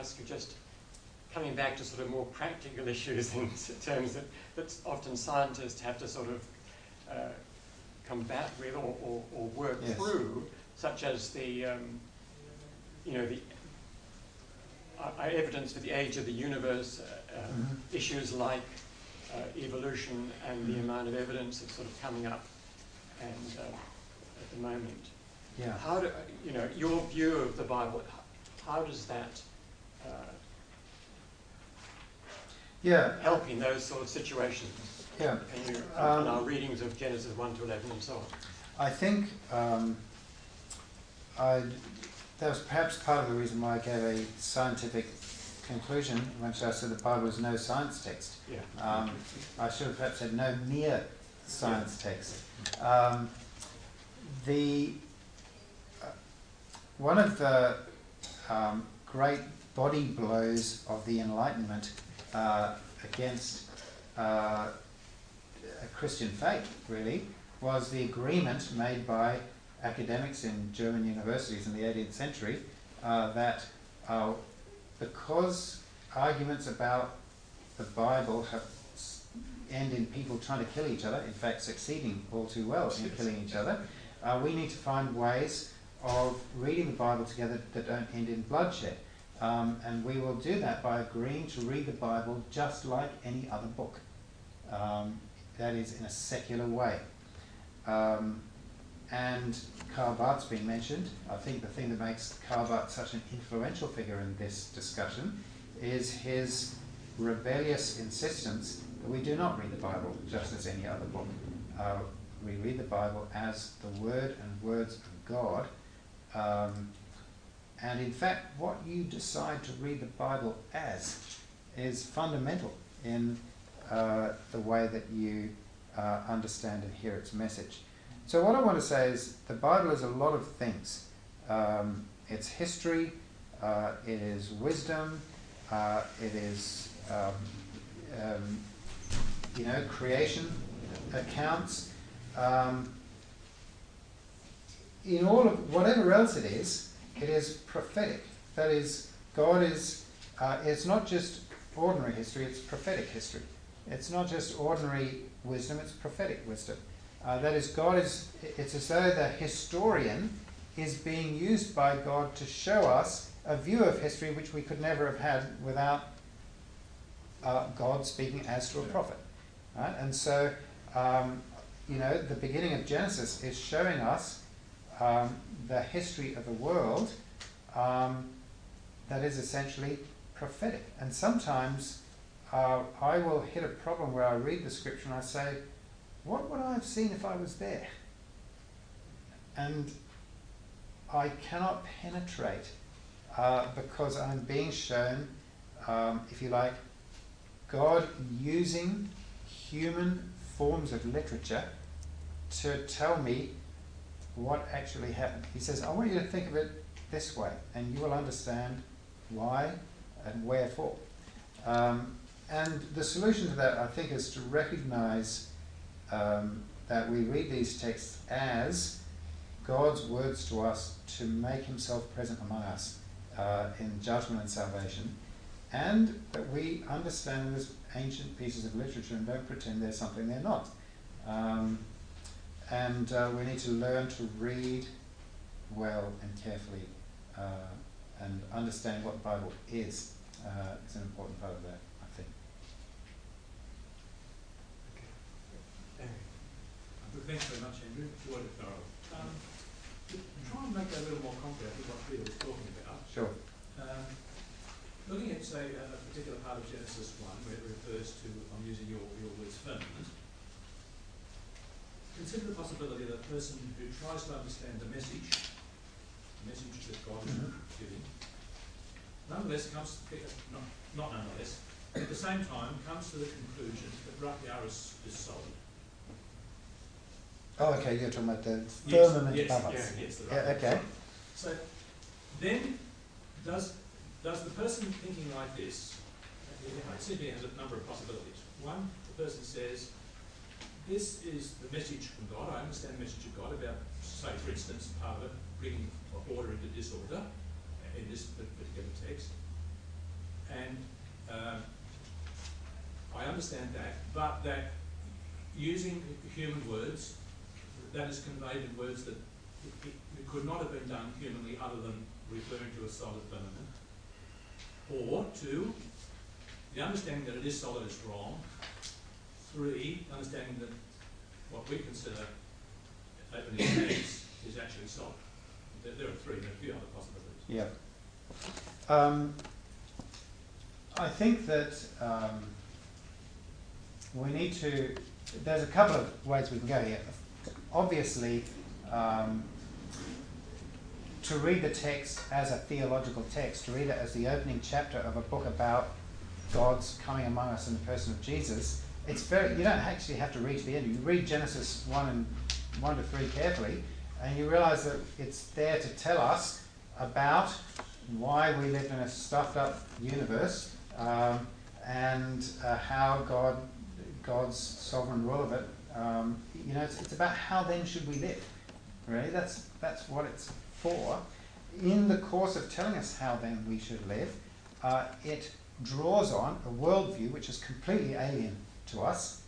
ask you, just coming back to sort of more practical issues in terms that often scientists have to sort of combat with or work through, such as the evidence for the age of the universe, issues like evolution and the amount of evidence that's sort of coming up and at the moment. Yeah. How do your view of the Bible? How does that help in those sort of situations? Yeah. And in our readings of Genesis 1 to 11 and so on. I think that was perhaps part of the reason why I gave a scientific conclusion when I said the Bible is no science text. Yeah. I should have perhaps said no mere science text. One of the great body blows of the Enlightenment against a Christian faith, really, was the agreement made by academics in German universities in the 18th century that because arguments about the Bible end in people trying to kill each other, in fact succeeding all too well in killing each other, we need to find ways of reading the Bible together that don't end in bloodshed. And we will do that by agreeing to read the Bible just like any other book. That is, in a secular way. And Karl Barth's been mentioned. I think the thing that makes Karl Barth such an influential figure in this discussion is his rebellious insistence that we do not read the Bible just as any other book. We read the Bible as the word and words of God. And in fact, what you decide to read the Bible as is fundamental in the way that you understand and hear its message. So what I want to say is the Bible is a lot of things. It's history, it is wisdom, it is creation accounts. In all of whatever else it is prophetic. That is, God is, it's not just ordinary history, it's prophetic history. It's not just ordinary wisdom, it's prophetic wisdom. That is, it's as though the historian is being used by God to show us a view of history which we could never have had without God speaking as to a prophet. Right? And so, the beginning of Genesis is showing us the history of the world that is essentially prophetic. And sometimes I will hit a problem where I read the scripture and I say, what would I have seen if I was there? And I cannot penetrate because I'm being shown, if you like, God using human forms of literature to tell me what actually happened. He says, I want you to think of it this way, and you will understand why and wherefore. And the solution to that, I think, is to recognize that we read these texts as God's words to us to make himself present among us in judgment and salvation, and that we understand them as ancient pieces of literature and don't pretend they're something they're not. And we need to learn to read well and carefully and understand what the Bible is. It's an important part of that, I think. Thanks very much, Andrew. Enjoyed it thoroughly. To try and make that a little more concrete, I think what Peter was talking about. Sure. Looking at, say, a particular part of Genesis 1, where it refers to, I'm using your words, firmament, consider the possibility that a person who tries to understand the message that God is giving, nonetheless comes, not nonetheless, at the same time comes to the conclusion that Rachiaris is solid. Oh, okay, you're talking about the firmament above us. Yes, okay. So then, does the person thinking like this, it simply has a number of possibilities. One, the person says, this is the message from God. I understand the message of God about, say, for instance, part of it, bringing order into disorder in this particular text. And I understand that, but that using human words, that is conveyed in words that it could not have been done humanly other than referring to a solid firmament. Or 2, the understanding that it is solid is wrong. 3, understanding that what we consider open in space is actually solid. There are 3, there are a few other possibilities. Yeah. I think that we need to, there's a couple of ways we can go here. Obviously, to read the text as a theological text, to read it as the opening chapter of a book about God's coming among us in the person of Jesus, it's very, you don't actually have to read to the end. You read Genesis 1 to 3 carefully, and you realize that it's there to tell us about why we live in a stuffed up universe, and how God's sovereign rule of it. It's about how then should we live. Really, that's what it's for. In the course of telling us how then we should live, it draws on a worldview which is completely alien to us.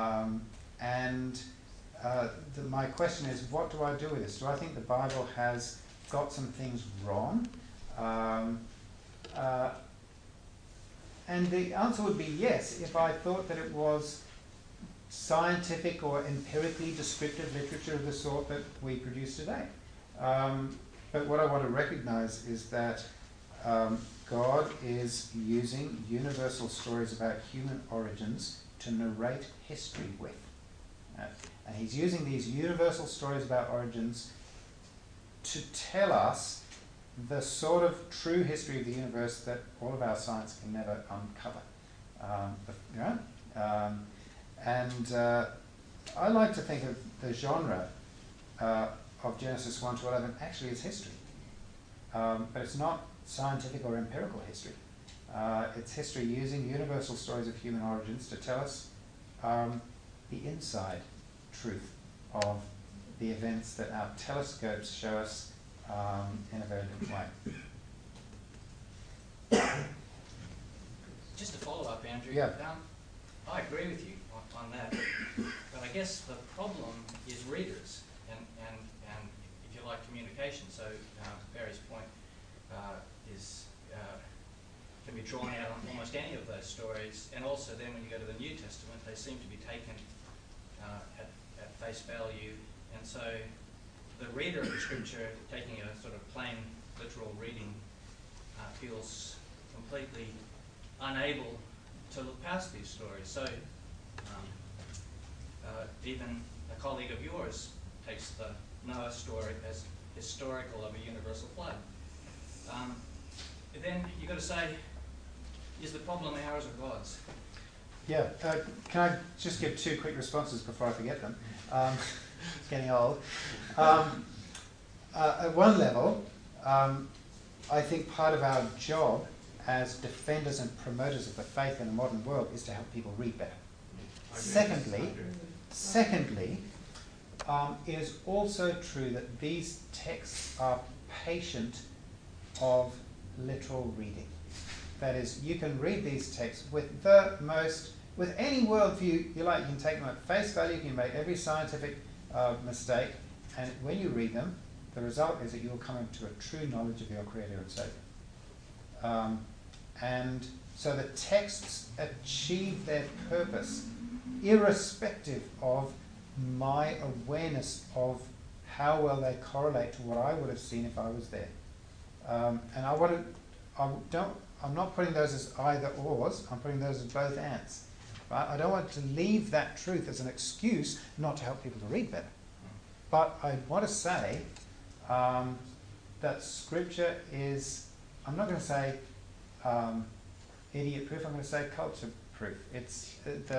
My question is, what do I do with this? Do I think the Bible has got some things wrong? And the answer would be yes, if I thought that it was scientific or empirically descriptive literature of the sort that we produce today. But what I want to recognize is that God is using universal stories about human origins to narrate history with. And he's using these universal stories about origins to tell us the sort of true history of the universe that all of our science can never uncover. I like to think of the genre of Genesis 1 to 11 actually as history. But it's not scientific or empirical history. It's history using universal stories of human origins to tell us the inside truth of the events that our telescopes show us in a very different way. Just to follow up, Andrew, Yeah. I agree with you on that, but I guess the problem is readers and if you like, communication. So Barry's point can be drawn out on almost any of those stories, and also then when you go to the New Testament, they seem to be taken at face value, and so the reader of the scripture, taking a sort of plain literal reading, feels completely unable to look past these stories. So even a colleague of yours takes the Noah story as historical of a universal flood. Then you've got to say, is the problem ours or God's? Yeah, can I just give 2 quick responses before I forget them? It's getting old. At one level, I think part of our job as defenders and promoters of the faith in the modern world is to help people read better. Secondly, it is also true that these texts are patient of literal reading. That is, you can read these texts with any worldview you like. You can take them at face value, you can make every scientific mistake, and when you read them, the result is that you will come into a true knowledge of your Creator and Saviour. And so the texts achieve their purpose irrespective of my awareness of how well they correlate to what I would have seen if I was there. And I'm not putting those as either ors, I'm putting those as both ands. Right? I don't want to leave that truth as an excuse not to help people to read better. But I want to say that Scripture is, I'm not going to say idiot proof, I'm going to say culture proof. It's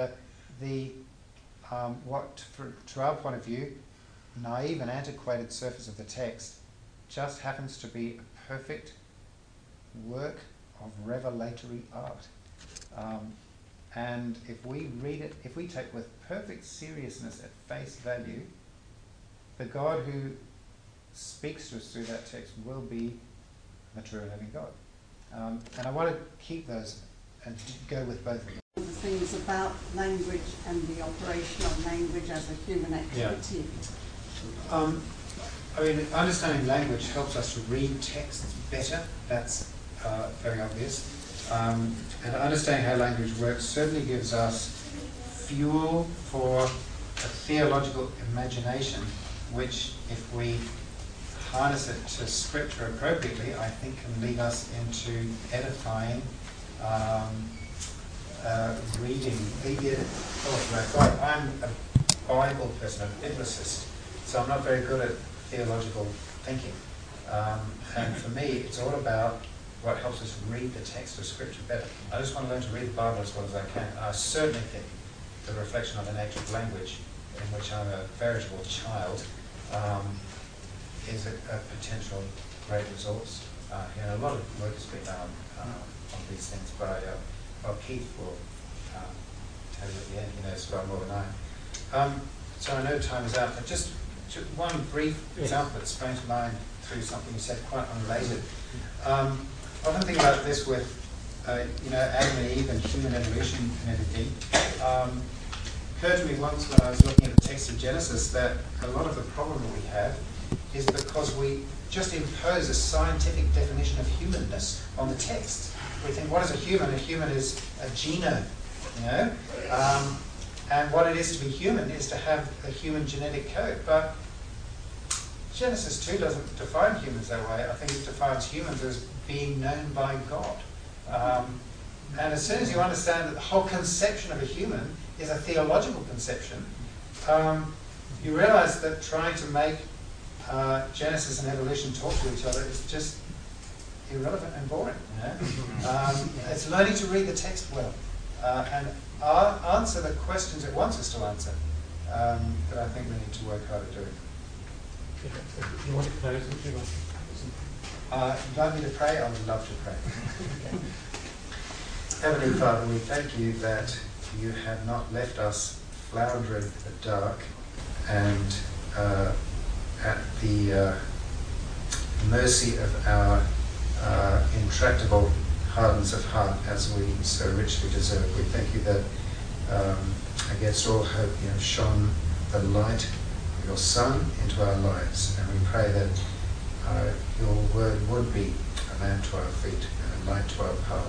what, to our point of view, naive and antiquated surface of the text just happens to be a perfect work of revelatory art. And if we read it, if we take with perfect seriousness at face value, the God who speaks to us through that text will be the true and living God. And I want to keep those and go with both of them. The things about language and the operation of language as a human activity. I mean, understanding language helps us to read texts better. That's very obvious. And understanding how language works certainly gives us fuel for a theological imagination, which, if we harness it to Scripture appropriately, I think can lead us into edifying reading. I'm a Bible person, a biblicist, so I'm not very good at theological thinking. And for me, it's all about what helps us read the text of Scripture better. I just want to learn to read the Bible as well as I can. I certainly think the reflection of the nature of language, in which I'm a veritable child, is a potential great resource. A lot of work has been done on these things, but Keith will tell you at the end. He knows far more than I. So I know time is out, but just one brief example that sprang to mind through something you said, quite unrelated. I often think about this with, Adam and Eve and human evolution and everything. Occurred to me once when I was looking at the text of Genesis that a lot of the problem that we have is because we just impose a scientific definition of humanness on the text. We think, what is a human? A human is a genome, and what it is to be human is to have a human genetic code. But Genesis 2 doesn't define humans that way. I think it defines humans as being known by God. And as soon as you understand that the whole conception of a human is a theological conception, you realize that trying to make Genesis and evolution talk to each other is just irrelevant and boring. It's learning to read the text well and answer the questions it wants us to answer that I think we need to work hard at doing. You want to close? Invite me to pray? I would love to pray. Heavenly Father, we thank you that you have not left us floundering in the dark and at the mercy of our intractable hardness of heart as we so richly deserve. We thank you that against all hope you have shone the light of your Son into our lives, and we pray that your word would be a lamp to our feet and a light to our path.